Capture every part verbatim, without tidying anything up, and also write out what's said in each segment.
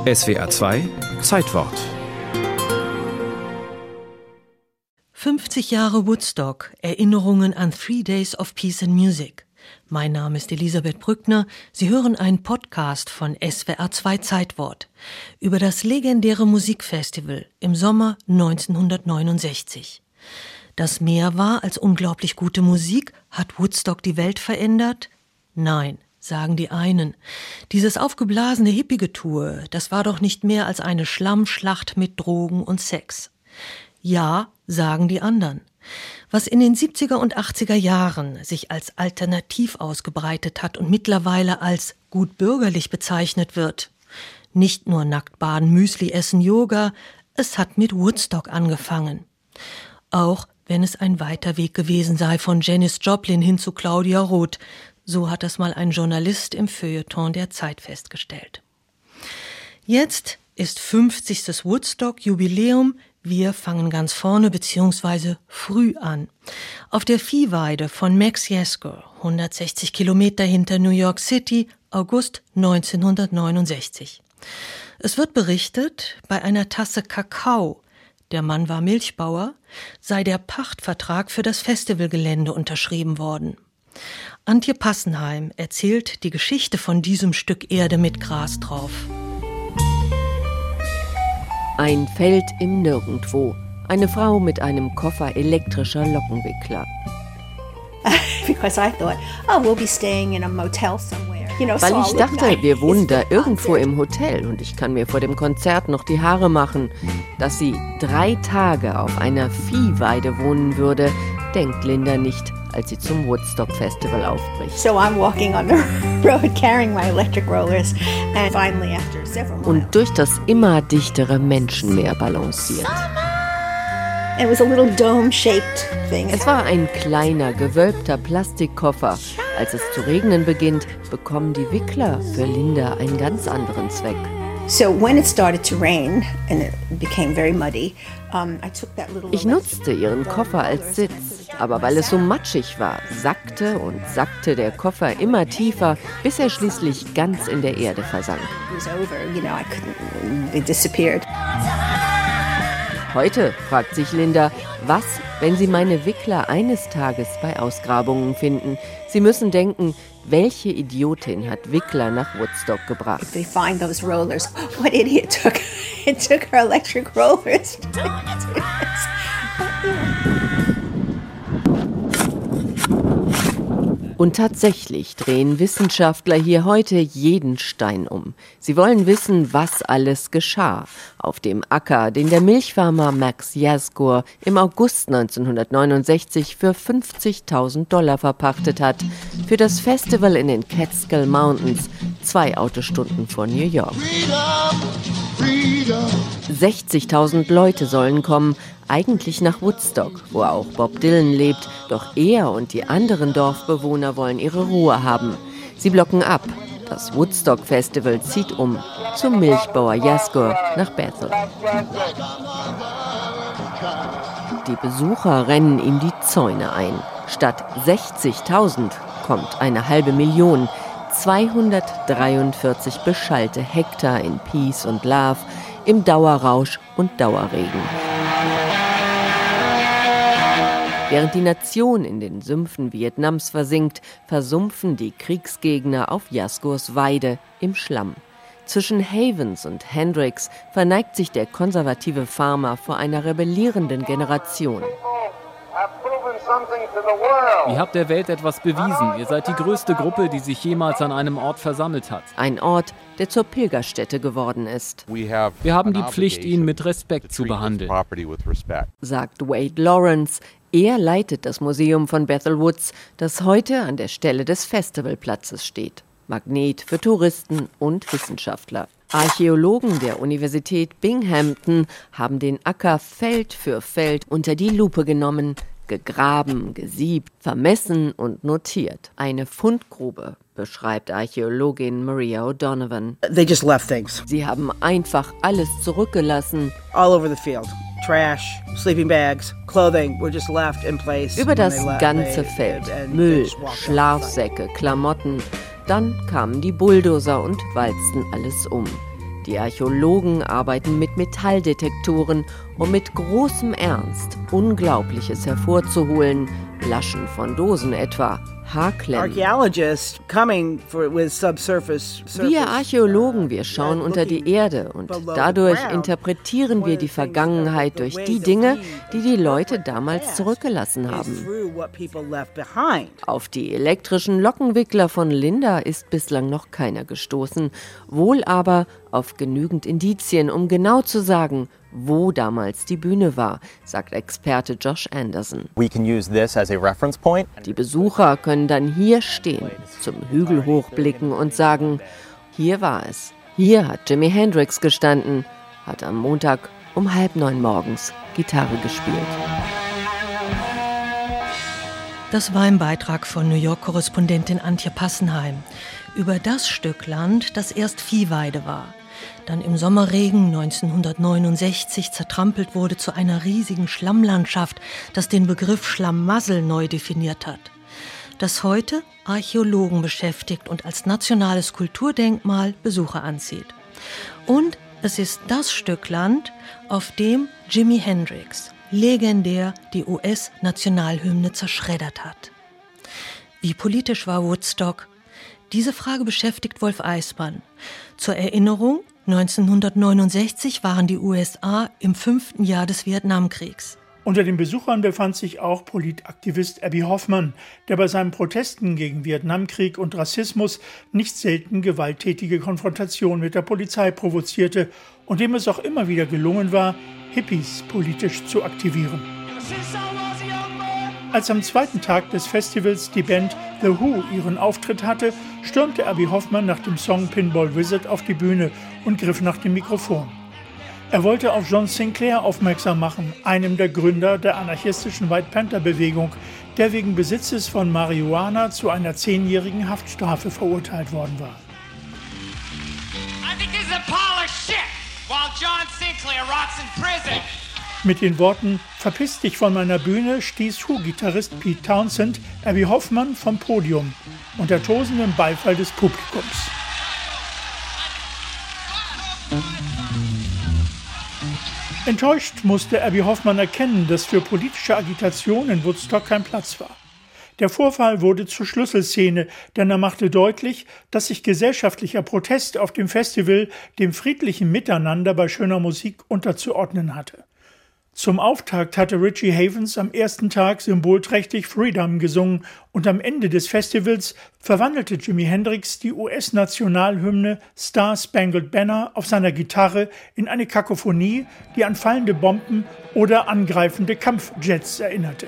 S W R zwei Zeitwort. fünfzig Jahre Woodstock, Erinnerungen an Three Days of Peace and Music. Mein Name ist Elisabeth Brückner. Sie hören einen Podcast von S W R zwei Zeitwort über das legendäre Musikfestival im Sommer neunzehnhundertneunundsechzig. Das mehr war als unglaublich gute Musik. Hat Woodstock die Welt verändert? Nein, sagen die einen. Dieses aufgeblasene Hippie-Getue, das war doch nicht mehr als eine Schlammschlacht mit Drogen und Sex. Ja, sagen die anderen. Was in den siebziger und achtziger Jahren sich als alternativ ausgebreitet hat und mittlerweile als gut bürgerlich bezeichnet wird. Nicht nur nackt baden, Müsli essen, Yoga, es hat mit Woodstock angefangen. Auch wenn es ein weiter Weg gewesen sei von Janis Joplin hin zu Claudia Roth, so hat das mal ein Journalist im Feuilleton der Zeit festgestellt. Jetzt ist fünfzigstes Woodstock-Jubiläum. Wir fangen ganz vorne bzw. früh an. Auf der Viehweide von Max Yasgur, hundertsechzig Kilometer hinter New York City, August neunzehnhundertneunundsechzig. Es wird berichtet, bei einer Tasse Kakao, der Mann war Milchbauer, sei der Pachtvertrag für das Festivalgelände unterschrieben worden. Antje Passenheim erzählt die Geschichte von diesem Stück Erde mit Gras drauf. Ein Feld im Nirgendwo. Eine Frau mit einem Koffer elektrischer Lockenwickler. Because I thought, oh, we'll be staying in a motel somewhere. You know, Weil so ich I'll look dachte, nice wir wohnen da for the irgendwo concert. im Hotel und ich kann mir vor dem Konzert noch die Haare machen. Dass sie drei Tage auf einer Viehweide wohnen würde, denkt Linda nicht, als sie zum Woodstock-Festival aufbricht. So I'm walking on the road carrying my electric rollers and finally after several miles. Und durch das immer dichtere Menschenmeer balanciert. It was a little dome-shaped thing. Es war ein kleiner, gewölbter Plastikkoffer. Als es zu regnen beginnt, bekommen die Wickler für Linda einen ganz anderen Zweck. So when it started to rain and it became very muddy, um, I took that little Ich nutzte ihren Koffer als Sitz, aber weil es so matschig war, sackte und sackte der Koffer immer tiefer, bis er schließlich ganz in der Erde versank. It was over, you know, I couldn't, it disappeared. Heute fragt sich Linda, was, wenn sie meine Wickler eines Tages bei Ausgrabungen finden? Sie müssen denken, welche Idiotin hat Wickler nach Woodstock gebracht? If they find those rollers, what idiot took it took her electric rollers to do this? Und tatsächlich drehen Wissenschaftler hier heute jeden Stein um. Sie wollen wissen, was alles geschah auf dem Acker, den der Milchfarmer Max Yasgur im August neunzehnhundertneunundsechzig für fünfzigtausend Dollar verpachtet hat, für das Festival in den Catskill Mountains, zwei Autostunden vor New York. sechzigtausend Leute sollen kommen, eigentlich nach Woodstock, wo auch Bob Dylan lebt, doch er und die anderen Dorfbewohner wollen ihre Ruhe haben. Sie blocken ab. Das Woodstock-Festival zieht um zum Milchbauer Yasgur nach Bethel. Die Besucher rennen ihm die Zäune ein. Statt sechzigtausend kommt eine halbe Million. zweihundertdreiundvierzig beschallte Hektar in Peace und Love, im Dauerrausch und Dauerregen. Während die Nation in den Sümpfen Vietnams versinkt, versumpfen die Kriegsgegner auf Yasgurs Weide im Schlamm. Zwischen Havens und Hendricks verneigt sich der konservative Farmer vor einer rebellierenden Generation. Ihr habt der Welt etwas bewiesen. Ihr seid die größte Gruppe, die sich jemals an einem Ort versammelt hat. Ein Ort, der zur Pilgerstätte geworden ist, Wir haben die Pflicht, ihn mit Respekt zu behandeln. sagt Wade Lawrence. Er leitet das Museum von Bethel Woods, das heute an der Stelle des Festivalplatzes steht. Magnet für Touristen und Wissenschaftler. Archäologen der Universität Binghamton haben den Acker Feld für Feld unter die Lupe genommen, gegraben, gesiebt, vermessen und notiert. Eine Fundgrube, beschreibt Archäologin Maria O'Donovan. They just left things. Sie haben einfach alles zurückgelassen. All over the field. Trash, sleeping bags, clothing were just left in place. Über when das they left. ganze They- Feld. and Müll, they just walked off. Schlafsäcke, Klamotten. Dann kamen die Bulldozer und walzten alles um. Die Archäologen arbeiten mit Metalldetektoren, um mit großem Ernst Unglaubliches hervorzuholen. Laschen von Dosen etwa, Haarklemmen. Archaeologists coming for, with subsurface, surface, Wir Archäologen, wir schauen unter die Erde und dadurch interpretieren wir die Vergangenheit durch die Dinge, die die Leute damals zurückgelassen haben. Auf die elektrischen Lockenwickler von Linda ist bislang noch keiner gestoßen, wohl aber auf genügend Indizien, um genau zu sagen, wo damals die Bühne war, sagt Experte Josh Anderson. We can use this as a reference point. Die Besucher können dann hier stehen, zum Hügel hochblicken und sagen, hier war es. Hier hat Jimi Hendrix gestanden, hat am Montag um halb neun morgens Gitarre gespielt. Das war ein Beitrag von New York-Korrespondentin Antje Passenheim über das Stück Land, das erst Viehweide war, dann im Sommerregen neunzehnhundertneunundsechzig zertrampelt wurde zu einer riesigen Schlammlandschaft, das den Begriff Schlamassel neu definiert hat, das heute Archäologen beschäftigt und als nationales Kulturdenkmal Besucher anzieht. Und es ist das Stück Land, auf dem Jimi Hendrix legendär die U S-Nationalhymne zerschreddert hat. Wie politisch war Woodstock? Diese Frage beschäftigt Wolf Eismann. Zur Erinnerung, neunzehnhundertneunundsechzig waren die U S A im fünften Jahr des Vietnamkriegs. Unter den Besuchern befand sich auch Politaktivist Abbie Hoffman, der bei seinen Protesten gegen Vietnamkrieg und Rassismus nicht selten gewalttätige Konfrontationen mit der Polizei provozierte und dem es auch immer wieder gelungen war, Hippies politisch zu aktivieren. Als am zweiten Tag des Festivals die Band The Who ihren Auftritt hatte, stürmte Abbie Hoffman nach dem Song Pinball Wizard auf die Bühne und griff nach dem Mikrofon. Er wollte auf John Sinclair aufmerksam machen, einem der Gründer der anarchistischen White Panther-Bewegung, der wegen Besitzes von Marihuana zu einer zehnjährigen Haftstrafe verurteilt worden war. Mit den Worten "Verpiss dich von meiner Bühne" stieß Who-Gitarrist Pete Townshend Abbie Hoffman vom Podium unter tosendem Beifall des Publikums. Enttäuscht musste Abbie Hoffman erkennen, dass für politische Agitation in Woodstock kein Platz war. Der Vorfall wurde zur Schlüsselszene, denn er machte deutlich, dass sich gesellschaftlicher Protest auf dem Festival dem friedlichen Miteinander bei schöner Musik unterzuordnen hatte. Zum Auftakt hatte Richie Havens am ersten Tag symbolträchtig Freedom gesungen und am Ende des Festivals verwandelte Jimi Hendrix die U S-Nationalhymne Star Spangled Banner auf seiner Gitarre in eine Kakophonie, die an fallende Bomben oder angreifende Kampfjets erinnerte.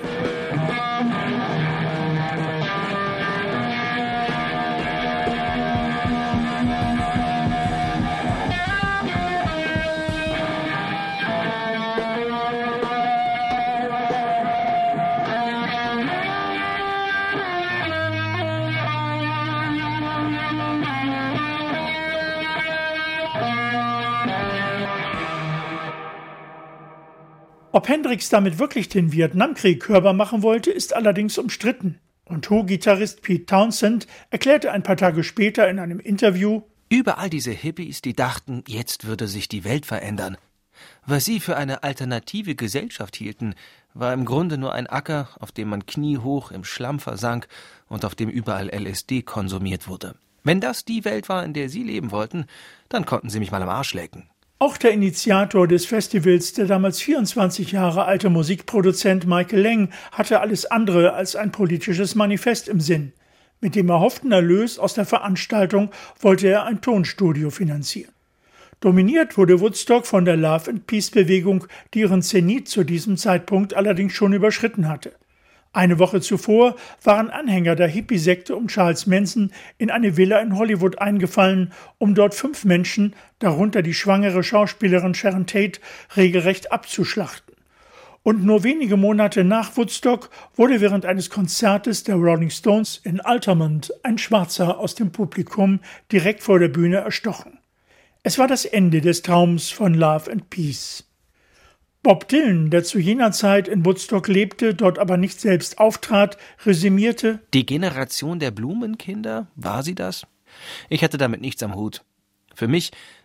Ob Hendrix damit wirklich den Vietnamkrieg hörbar machen wollte, ist allerdings umstritten. Und Who-Gitarrist Pete Townshend erklärte ein paar Tage später in einem Interview: Überall diese Hippies, die dachten, jetzt würde sich die Welt verändern. Was sie für eine alternative Gesellschaft hielten, war im Grunde nur ein Acker, auf dem man kniehoch im Schlamm versank und auf dem überall L S D konsumiert wurde. Wenn das die Welt war, in der sie leben wollten, dann konnten sie mich mal am Arsch lecken. Auch der Initiator des Festivals, der damals vierundzwanzig Jahre alte Musikproduzent Michael Lang, hatte alles andere als ein politisches Manifest im Sinn. Mit dem erhofften Erlös aus der Veranstaltung wollte er ein Tonstudio finanzieren. Dominiert wurde Woodstock von der Love and Peace Bewegung, die ihren Zenit zu diesem Zeitpunkt allerdings schon überschritten hatte. Eine Woche zuvor waren Anhänger der Hippie-Sekte um Charles Manson in eine Villa in Hollywood eingefallen, um dort fünf Menschen, darunter die schwangere Schauspielerin Sharon Tate, regelrecht abzuschlachten. Und nur wenige Monate nach Woodstock wurde während eines Konzertes der Rolling Stones in Altamont ein Schwarzer aus dem Publikum direkt vor der Bühne erstochen. Es war das Ende des Traums von Love and Peace. Bob Dylan, der zu jener Zeit in Woodstock lebte, dort aber nicht selbst auftrat, resümierte: Die Generation der Blumenkinder, war sie das? Ich hatte damit nichts am Hut. Für mich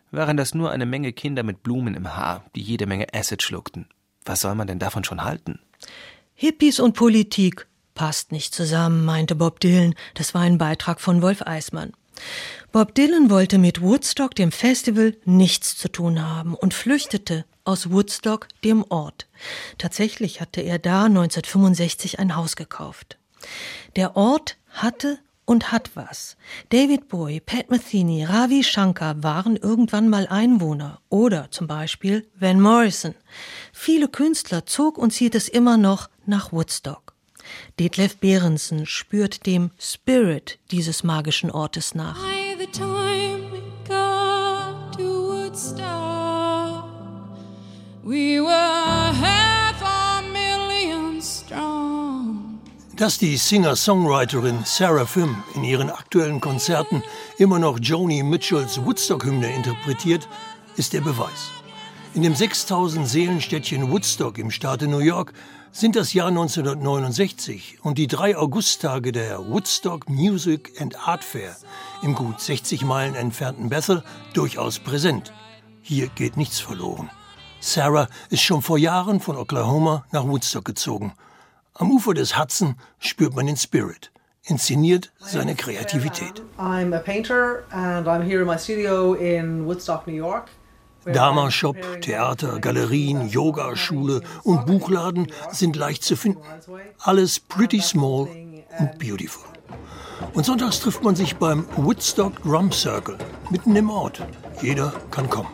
waren das nur eine Menge Kinder mit Blumen im Haar, die jede Menge Acid schluckten. Was soll man denn davon schon halten? Hippies und Politik passt nicht zusammen, meinte Bob Dylan. Das war ein Beitrag von Wolf Eismann. Bob Dylan wollte mit Woodstock, dem Festival, nichts zu tun haben und flüchtete aus Woodstock, dem Ort. Tatsächlich hatte er da neunzehnhundertfünfundsechzig ein Haus gekauft. Der Ort hatte und hat was. David Bowie, Pat Metheny, Ravi Shankar waren irgendwann mal Einwohner. Oder zum Beispiel Van Morrison. Viele Künstler zog und zieht es immer noch nach Woodstock. Detlef Behrensen spürt dem Spirit dieses magischen Ortes nach. By the time we got to Woodstock, we were half a million strong. Dass die Singer-Songwriterin Seraphim in ihren aktuellen Konzerten immer noch Joni Mitchells Woodstock-Hymne interpretiert, ist der Beweis. In dem sechstausend Seelenstädtchen Woodstock im Staate New York sind das Jahr neunzehnhundertneunundsechzig und die drei Augusttage der Woodstock Music and Art Fair im gut sechzig Meilen entfernten Bethel durchaus präsent. Hier geht nichts verloren. Sarah ist schon vor Jahren von Oklahoma nach Woodstock gezogen. Am Ufer des Hudson spürt man den Spirit, inszeniert seine Kreativität. I'm a painter and I'm here in my studio in Woodstock, New York. Dama-Shop, Theater, Galerien, Yogaschule und Buchladen sind leicht zu finden. Alles pretty small und beautiful. Und sonntags trifft man sich beim Woodstock Drum Circle, mitten im Ort. Jeder kann kommen.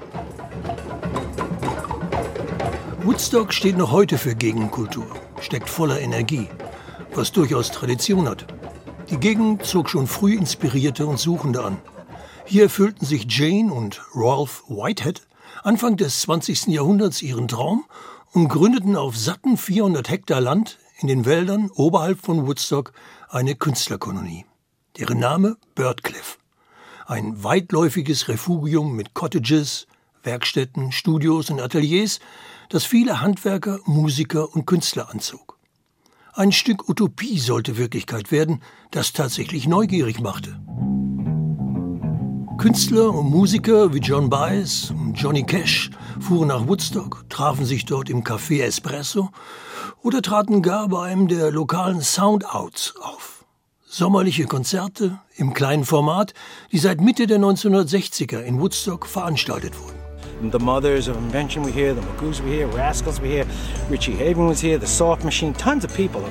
Woodstock steht noch heute für Gegenkultur, steckt voller Energie, was durchaus Tradition hat. Die Gegend zog schon früh Inspirierte und Suchende an. Hier erfüllten sich Jane und Ralph Whitehead Anfang des zwanzigsten Jahrhunderts ihren Traum und gründeten auf satten vierhundert Hektar Land in den Wäldern oberhalb von Woodstock eine Künstlerkolonie. Deren Name Birdcliff. Ein weitläufiges Refugium mit Cottages, Werkstätten, Studios und Ateliers, das viele Handwerker, Musiker und Künstler anzog. Ein Stück Utopie sollte Wirklichkeit werden, das tatsächlich neugierig machte. Künstler und Musiker wie John Baez und Johnny Cash fuhren nach Woodstock, trafen sich dort im Café Espresso oder traten gar bei einem der lokalen Soundouts auf. Sommerliche Konzerte im kleinen Format, die seit Mitte der neunzehnhundertsechziger in Woodstock veranstaltet wurden. The Mothers of Invention were here, the Magoos were here, Rascals were here, Richie Haven was here, the Soft Machine, tons of people.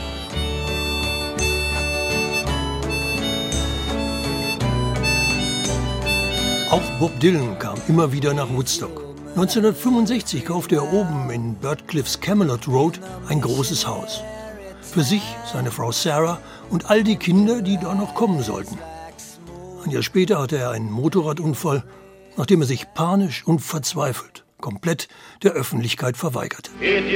Auch Bob Dylan kam immer wieder nach Woodstock. neunzehnhundertfünfundsechzig kaufte er oben in Birdcliffs Camelot Road ein großes Haus. Für sich, seine Frau Sarah und all die Kinder, die da noch kommen sollten. Ein Jahr später hatte er einen Motorradunfall, nachdem er sich panisch und verzweifelt komplett der Öffentlichkeit verweigerte.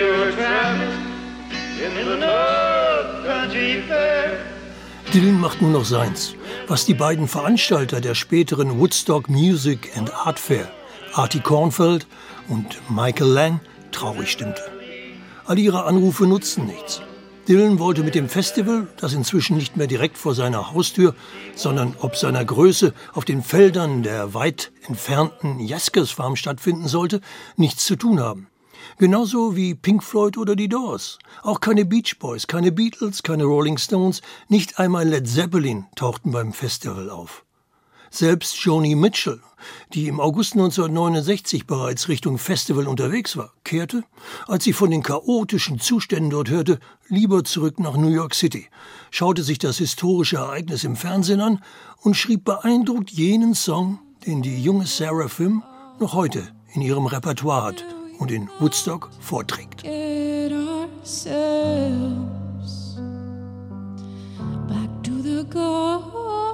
Dylan macht nur noch seins, was die beiden Veranstalter der späteren Woodstock Music and Art Fair, Artie Kornfeld und Michael Lang, traurig stimmte. All ihre Anrufe nutzten nichts. Dylan wollte mit dem Festival, das inzwischen nicht mehr direkt vor seiner Haustür, sondern ob seiner Größe auf den Feldern der weit entfernten Jaskers Farm stattfinden sollte, nichts zu tun haben. Genauso wie Pink Floyd oder die Doors. Auch keine Beach Boys, keine Beatles, keine Rolling Stones, nicht einmal Led Zeppelin tauchten beim Festival auf. Selbst Joni Mitchell, die im August neunzehnhundertneunundsechzig bereits Richtung Festival unterwegs war, kehrte, als sie von den chaotischen Zuständen dort hörte, lieber zurück nach New York City, schaute sich das historische Ereignis im Fernsehen an und schrieb beeindruckt jenen Song, den die junge Seraphim noch heute in ihrem Repertoire hat und in Woodstock vorträgt. Get ourselves back to the garden.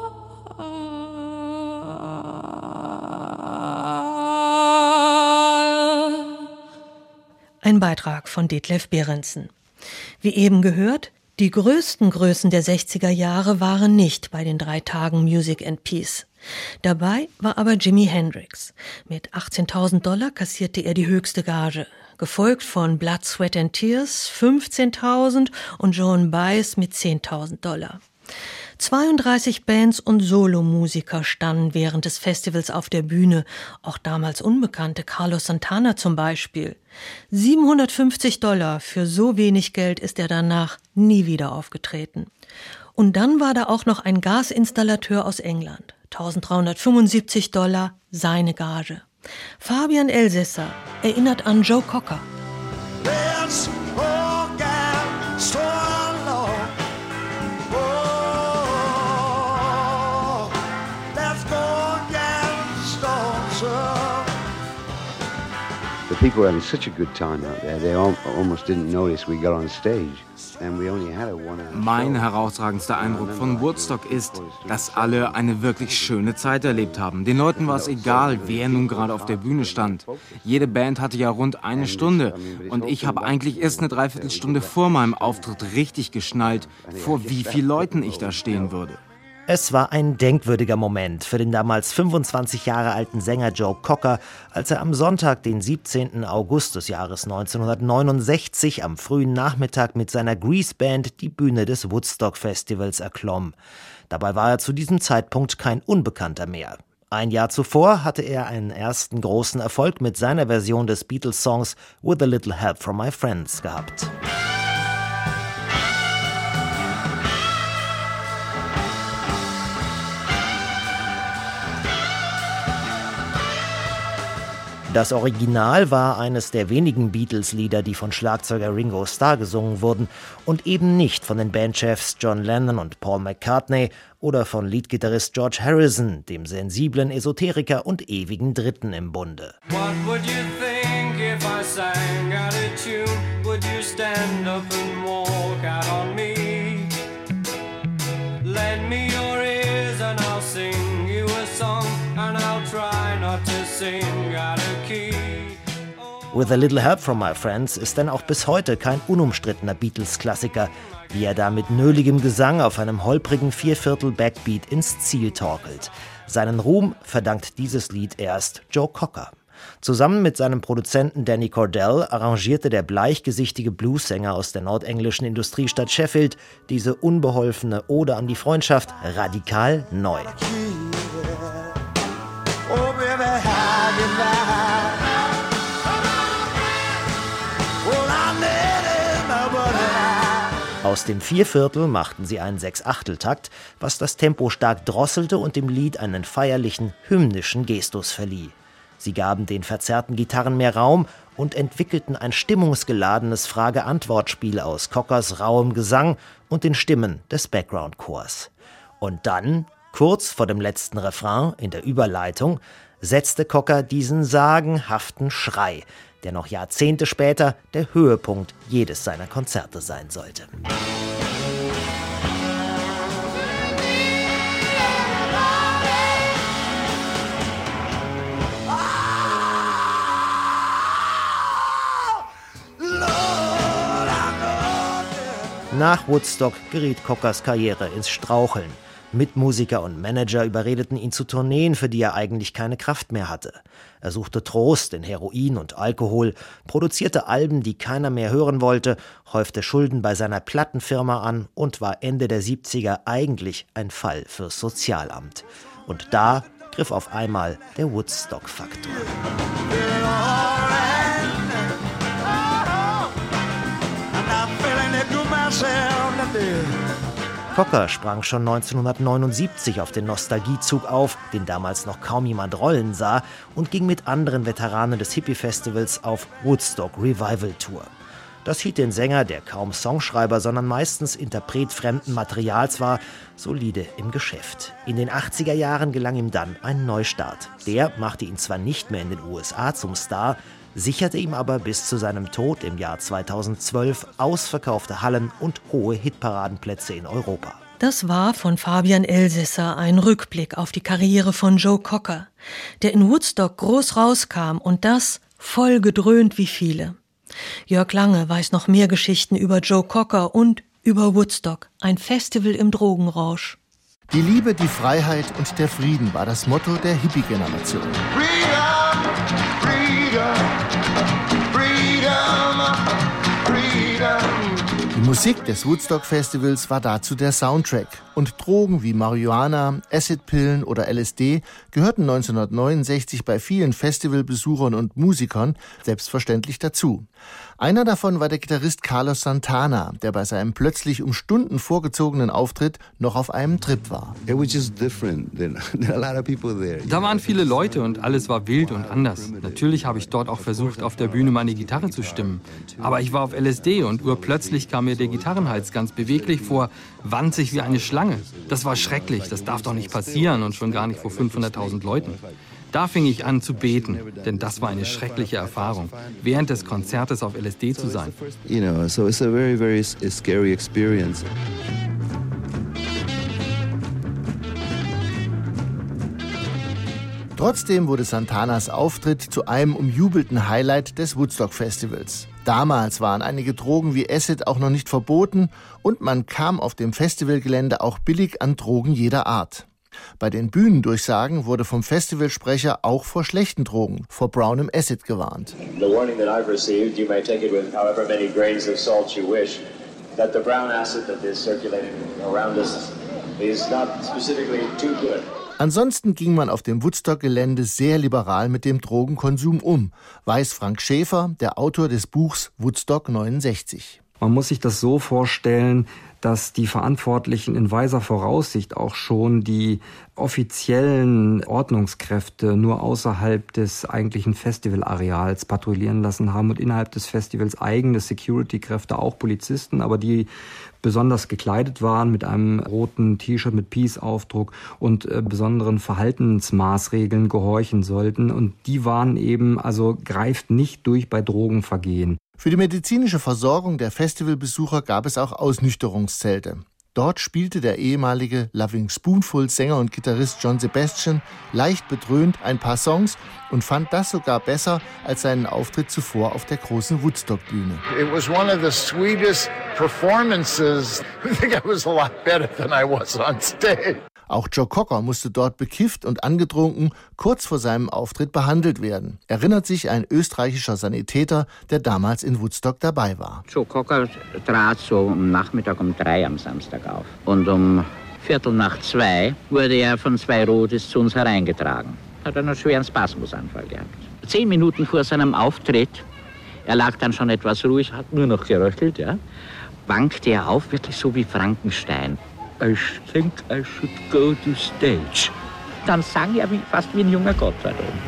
Ein Beitrag von Detlef Behrensen. Wie eben gehört, die größten Größen der sechziger Jahre waren nicht bei den drei Tagen Music and Peace. Dabei war aber Jimi Hendrix. Mit achtzehntausend Dollar kassierte er die höchste Gage, gefolgt von Blood, Sweat and Tears fünfzehntausend und Joan Baez mit zehntausend Dollar. zweiunddreißig Bands und Solomusiker standen während des Festivals auf der Bühne, auch damals unbekannte Carlos Santana zum Beispiel. siebenhundertfünfzig Dollar, für so wenig Geld ist er danach nie wieder aufgetreten. Und dann war da auch noch ein Gasinstallateur aus England. eintausenddreihundertfünfundsiebzig Dollar, seine Gage. Fabian Elsässer erinnert an Joe Cocker. Let's all get so low. Oh, let's go get so. The people were having such a good time out there. They al- almost didn't notice we got on stage. And we only had a one-hour show. Mein herausragendster Eindruck von Woodstock ist, dass alle eine wirklich schöne Zeit erlebt haben. Den Leuten war es egal, wer nun gerade auf der Bühne stand. Jede Band hatte ja rund eine Stunde. Und ich habe eigentlich erst eine Dreiviertelstunde vor meinem Auftritt richtig geschnallt, vor wie vielen Leuten ich da stehen würde. Es war ein denkwürdiger Moment für den damals fünfundzwanzig Jahre alten Sänger Joe Cocker, als er am Sonntag, den siebzehnten August des Jahres neunzehnhundertneunundsechzig, am frühen Nachmittag mit seiner Grease Band die Bühne des Woodstock Festivals erklomm. Dabei war er zu diesem Zeitpunkt kein Unbekannter mehr. Ein Jahr zuvor hatte er einen ersten großen Erfolg mit seiner Version des Beatles-Songs With a Little Help from My Friends gehabt. Das Original war eines der wenigen Beatles-Lieder, die von Schlagzeuger Ringo Starr gesungen wurden und eben nicht von den Bandchefs John Lennon und Paul McCartney oder von Leadgitarrist George Harrison, dem sensiblen Esoteriker und ewigen Dritten im Bunde. What would you think if I sang out of tune? Would you stand up and walk out on me? Lend me your ears and I'll sing you a song and I'll try not to sing out of key. With a Little Help from My Friends ist denn auch bis heute kein unumstrittener Beatles-Klassiker, wie er da mit nöligem Gesang auf einem holprigen Vierviertel-Backbeat ins Ziel torkelt. Seinen Ruhm verdankt dieses Lied erst Joe Cocker. Zusammen mit seinem Produzenten Danny Cordell arrangierte der bleichgesichtige Bluessänger aus der nordenglischen Industriestadt Sheffield diese unbeholfene Ode an die Freundschaft radikal neu. Aus dem Vierviertel machten sie einen Sechsachteltakt, was das Tempo stark drosselte und dem Lied einen feierlichen, hymnischen Gestus verlieh. Sie gaben den verzerrten Gitarren mehr Raum und entwickelten ein stimmungsgeladenes Frage-Antwort-Spiel aus Cockers rauem Gesang und den Stimmen des Background-Chors. Und dann, kurz vor dem letzten Refrain in der Überleitung, setzte Cocker diesen sagenhaften Schrei, der noch Jahrzehnte später der Höhepunkt jedes seiner Konzerte sein sollte. Nach Woodstock geriet Cockers Karriere ins Straucheln. Mitmusiker und Manager überredeten ihn zu Tourneen, für die er eigentlich keine Kraft mehr hatte. Er suchte Trost in Heroin und Alkohol, produzierte Alben, die keiner mehr hören wollte, häufte Schulden bei seiner Plattenfirma an und war Ende der siebziger eigentlich ein Fall fürs Sozialamt. Und da griff auf einmal der Woodstock-Faktor. Cocker sprang schon neunzehnhundertneunundsiebzig auf den Nostalgiezug auf, den damals noch kaum jemand rollen sah, und ging mit anderen Veteranen des Hippie-Festivals auf Woodstock Revival Tour. Das hielt den Sänger, der kaum Songschreiber, sondern meistens Interpret fremden Materials war, solide im Geschäft. In den achtziger Jahren gelang ihm dann ein Neustart. Der machte ihn zwar nicht mehr in den U S A zum Star, sicherte ihm aber bis zu seinem Tod im Jahr zweitausendzwölf ausverkaufte Hallen und hohe Hitparadenplätze in Europa. Das war von Fabian Elsässer ein Rückblick auf die Karriere von Joe Cocker, der in Woodstock groß rauskam und das voll gedröhnt wie viele. Jörg Lange weiß noch mehr Geschichten über Joe Cocker und über Woodstock, ein Festival im Drogenrausch. Die Liebe, die Freiheit und der Frieden war das Motto der Hippie-Generation. Freedom, freedom, freedom, freedom. Die Musik des Woodstock-Festivals war dazu der Soundtrack. Und Drogen wie Marihuana, Acidpillen oder L S D gehörten neunzehnhundertneunundsechzig bei vielen Festivalbesuchern und Musikern selbstverständlich dazu. Einer davon war der Gitarrist Carlos Santana, der bei seinem plötzlich um Stunden vorgezogenen Auftritt noch auf einem Trip war. Da waren viele Leute und alles war wild und anders. Natürlich habe ich dort auch versucht, auf der Bühne meine Gitarre zu stimmen. Aber ich war auf L S D und urplötzlich kam mir der Gitarrenhals ganz beweglich vor, wand sich wie eine Schlange. Das war schrecklich, das darf doch nicht passieren und schon gar nicht vor fünfhunderttausend Leuten. Da fing ich an zu beten, denn das war eine schreckliche Erfahrung, während des Konzertes auf L S D zu sein. You know, so it's a very, very scary experience. Trotzdem wurde Santanas Auftritt zu einem umjubelten Highlight des Woodstock-Festivals. Damals waren einige Drogen wie Acid auch noch nicht verboten und man kam auf dem Festivalgelände auch billig an Drogen jeder Art. Bei den Bühnendurchsagen wurde vom Festivalsprecher auch vor schlechten Drogen, vor braunem Acid gewarnt. The warning that I've received, you may take it with however many grains of salt you wish, that the brown acid that is circulating around us is not specifically too good. Ansonsten ging man auf dem Woodstock-Gelände sehr liberal mit dem Drogenkonsum um, weiß Frank Schäfer, der Autor des Buchs Woodstock neunundsechzig. Man muss sich das so vorstellen, dass die Verantwortlichen in weiser Voraussicht auch schon die offiziellen Ordnungskräfte nur außerhalb des eigentlichen Festivalareals patrouillieren lassen haben und innerhalb des Festivals eigene Security-Kräfte, auch Polizisten, aber die besonders gekleidet waren mit einem roten T-Shirt mit Peace-Aufdruck und äh, besonderen Verhaltensmaßregeln gehorchen sollten. Und die waren eben, also greift nicht durch bei Drogenvergehen. Für die medizinische Versorgung der Festivalbesucher gab es auch Ausnüchterungszelte. Dort spielte der ehemalige Loving Spoonful-Sänger und Gitarrist John Sebastian leicht bedröhnt ein paar Songs und fand das sogar besser als seinen Auftritt zuvor auf der großen Woodstock-Bühne. It was one of the sweetest performances. I think I was a lot better than I was on stage. Auch Joe Cocker musste dort bekifft und angetrunken kurz vor seinem Auftritt behandelt werden, erinnert sich ein österreichischer Sanitäter, der damals in Woodstock dabei war. Joe Cocker trat so am Nachmittag um drei am Samstag auf. Und um Viertel nach zwei wurde er von zwei Rodis zu uns hereingetragen. Hat einen schweren Spasmusanfall gehabt. Zehn Minuten vor seinem Auftritt, er lag dann schon etwas ruhig, hat nur noch geröchelt, ja, wankte er auf, wirklich so wie Frankenstein. I think I should go to stage. Dann sang er wie, fast wie ein junger Gott da oben.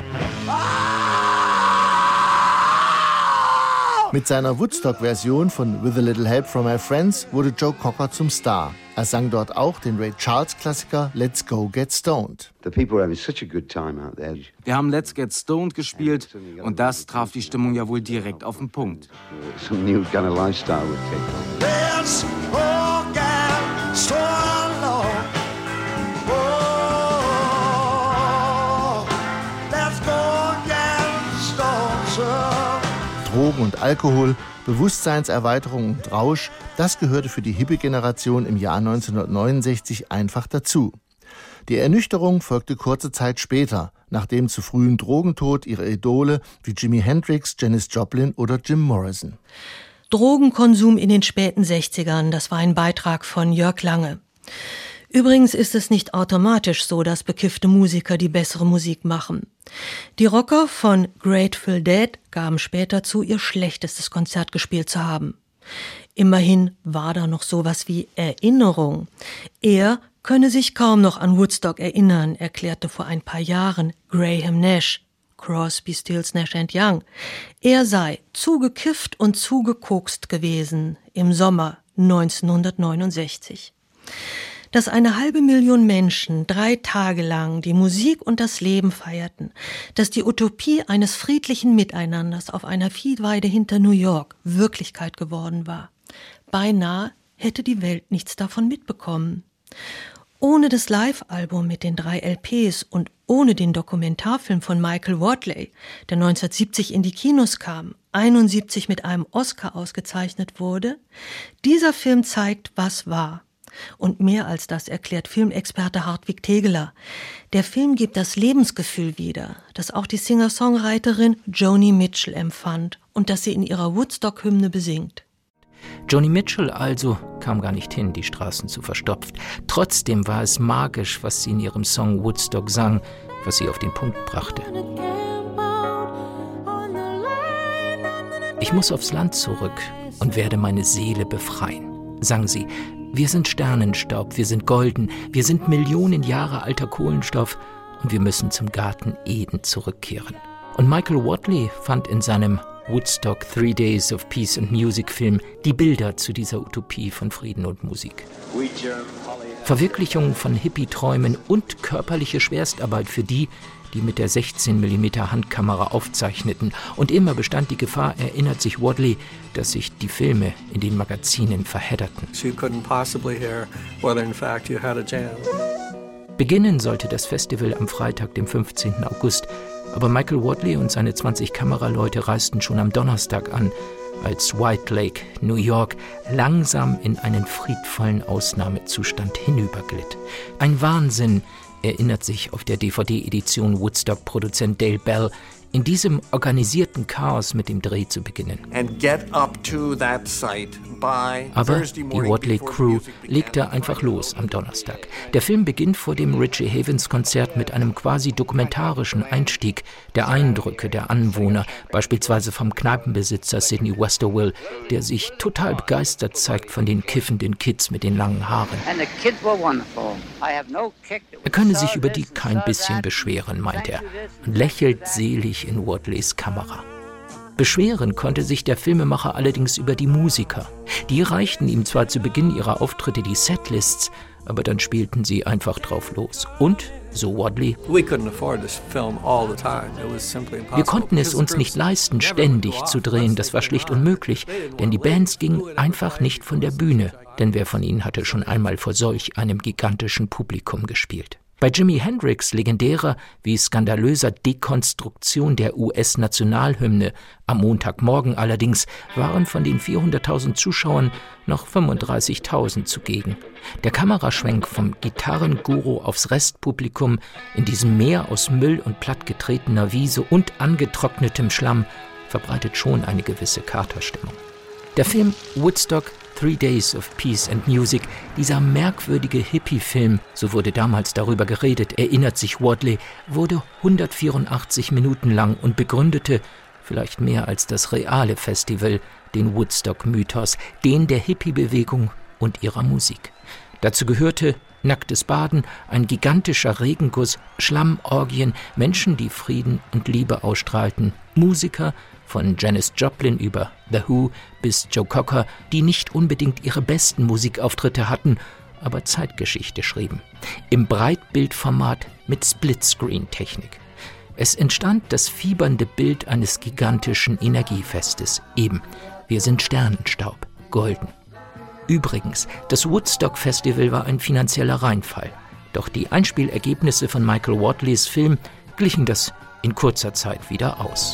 Mit seiner Woodstock-Version von With a Little Help from My Friends wurde Joe Cocker zum Star. Er sang dort auch den Ray Charles-Klassiker Let's Go Get Stoned. Wir haben Let's Get Stoned gespielt und das traf die Stimmung ja wohl direkt auf den Punkt. Some new kind of lifestyle would take on. Let's go get stoned. Drogen und Alkohol, Bewusstseinserweiterung und Rausch, das gehörte für die Hippie-Generation im Jahr neunzehnhundertneunundsechzig einfach dazu. Die Ernüchterung folgte kurze Zeit später, nach dem zu frühen Drogentod ihrer Idole wie Jimi Hendrix, Janis Joplin oder Jim Morrison. Drogenkonsum in den späten sechzigern, das war ein Beitrag von Jörg Lange. Übrigens ist es nicht automatisch so, dass bekiffte Musiker die bessere Musik machen. Die Rocker von Grateful Dead gaben später zu, ihr schlechtestes Konzert gespielt zu haben. Immerhin war da noch sowas wie Erinnerung. Er könne sich kaum noch an Woodstock erinnern, erklärte vor ein paar Jahren Graham Nash, Crosby, Stills, Nash and Young. Er sei zu gekifft und zu gekokst gewesen im Sommer neunzehnhundertneunundsechzig. Dass eine halbe Million Menschen drei Tage lang die Musik und das Leben feierten, dass die Utopie eines friedlichen Miteinanders auf einer Viehweide hinter New York Wirklichkeit geworden war. Beinahe hätte die Welt nichts davon mitbekommen. Ohne das Live-Album mit den drei L Ps und ohne den Dokumentarfilm von Michael Wadley, der neunzehnhundertsiebzig in die Kinos kam, einundsiebzig mit einem Oscar ausgezeichnet wurde, dieser Film zeigt, was war. Und mehr als das erklärt Filmexperte Hartwig Tegeler. Der Film gibt das Lebensgefühl wieder, das auch die Singer-Songwriterin Joni Mitchell empfand und das sie in ihrer Woodstock-Hymne besingt. Joni Mitchell also kam gar nicht hin, die Straßen zu verstopft. Trotzdem war es magisch, was sie in ihrem Song Woodstock sang, was sie auf den Punkt brachte. Ich muss aufs Land zurück und werde meine Seele befreien, sang sie. Wir sind Sternenstaub, wir sind golden, wir sind Millionen Jahre alter Kohlenstoff und wir müssen zum Garten Eden zurückkehren. Und Michael Wadleigh fand in seinem Woodstock Three Days of Peace and Music Film die Bilder zu dieser Utopie von Frieden und Musik. Verwirklichung von Hippie-Träumen und körperliche Schwerstarbeit für die, die mit der sechzehn Millimeter Handkamera aufzeichneten. Und immer bestand die Gefahr, erinnert sich Wadleigh, dass sich die Filme in den Magazinen verhedderten. Beginnen sollte das Festival am Freitag, dem fünfzehnten August. Aber Michael Wadleigh und seine zwanzig Kameraleute reisten schon am Donnerstag an, als White Lake, New York, langsam in einen friedvollen Ausnahmezustand hinüberglitt. Ein Wahnsinn, erinnert sich auf der D V D-Edition Woodstock-Produzent Dale Bell, in diesem organisierten Chaos mit dem Dreh zu beginnen. Aber die Wadleigh-Crew legte einfach los am Donnerstag. Der Film beginnt vor dem Richie Havens-Konzert mit einem quasi dokumentarischen Einstieg der Eindrücke der Anwohner, beispielsweise vom Kneipenbesitzer Sidney Westerville, der sich total begeistert zeigt von den kiffenden Kids mit den langen Haaren. Er könne sich über die kein bisschen beschweren, meint er, und lächelt selig in Wadleighs Kamera. Beschweren konnte sich der Filmemacher allerdings über die Musiker. Die reichten ihm zwar zu Beginn ihrer Auftritte die Setlists, aber dann spielten sie einfach drauf los. Und, so Wadleigh, wir konnten es uns nicht leisten, ständig zu drehen, das war schlicht unmöglich, denn die Bands gingen einfach nicht von der Bühne, denn wer von ihnen hatte schon einmal vor solch einem gigantischen Publikum gespielt? Bei Jimi Hendrix' legendärer wie skandalöser Dekonstruktion der U S-Nationalhymne am Montagmorgen allerdings waren von den vierhunderttausend Zuschauern noch fünfunddreißigtausend zugegen. Der Kameraschwenk vom Gitarrenguru aufs Restpublikum in diesem Meer aus Müll und plattgetretener Wiese und angetrocknetem Schlamm verbreitet schon eine gewisse Katerstimmung. Der Film Woodstock Three Days of Peace and Music, dieser merkwürdige Hippie-Film, so wurde damals darüber geredet, erinnert sich Wadleigh, wurde hundertvierundachtzig Minuten lang und begründete, vielleicht mehr als das reale Festival, den Woodstock-Mythos, den der Hippie-Bewegung und ihrer Musik. Dazu gehörte nacktes Baden, ein gigantischer Regenguss, Schlammorgien, Menschen, die Frieden und Liebe ausstrahlten, Musiker, von Janis Joplin über The Who bis Joe Cocker, die nicht unbedingt ihre besten Musikauftritte hatten, aber Zeitgeschichte schrieben. Im Breitbildformat mit Splitscreen-Technik. Es entstand das fiebernde Bild eines gigantischen Energiefestes. Eben, wir sind Sternenstaub, golden. Übrigens, das Woodstock-Festival war ein finanzieller Reinfall. Doch die Einspielergebnisse von Michael Wadleighs Film glichen das in kurzer Zeit wieder aus.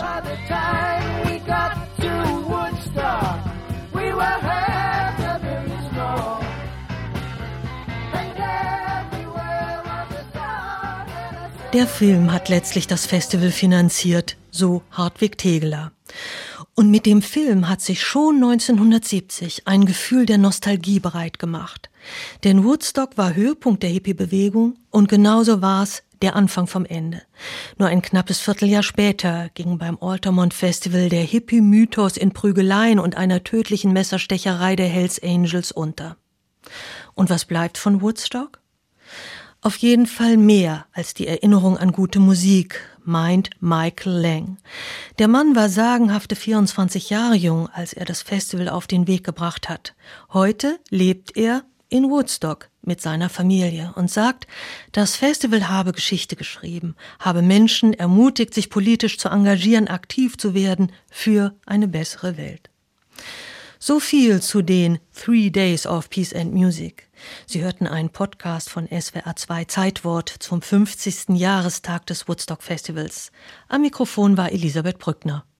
Der Film hat letztlich das Festival finanziert, so Hartwig Tegeler. Und mit dem Film hat sich schon neunzehnhundertsiebzig ein Gefühl der Nostalgie breit gemacht. Denn Woodstock war Höhepunkt der Hippie-Bewegung und genauso war es der Anfang vom Ende. Nur ein knappes Vierteljahr später ging beim Altamont Festival der Hippie-Mythos in Prügeleien und einer tödlichen Messerstecherei der Hells Angels unter. Und was bleibt von Woodstock? Auf jeden Fall mehr als die Erinnerung an gute Musik, meint Michael Lang. Der Mann war sagenhafte vierundzwanzig Jahre jung, als er das Festival auf den Weg gebracht hat. Heute lebt er in Woodstock mit seiner Familie und sagt, das Festival habe Geschichte geschrieben, habe Menschen ermutigt, sich politisch zu engagieren, aktiv zu werden für eine bessere Welt. So viel zu den Three Days of Peace and Music. Sie hörten einen Podcast von S W R zwei Zeitwort zum fünfzigsten Jahrestag des Woodstock Festivals. Am Mikrofon war Elisabeth Brückner.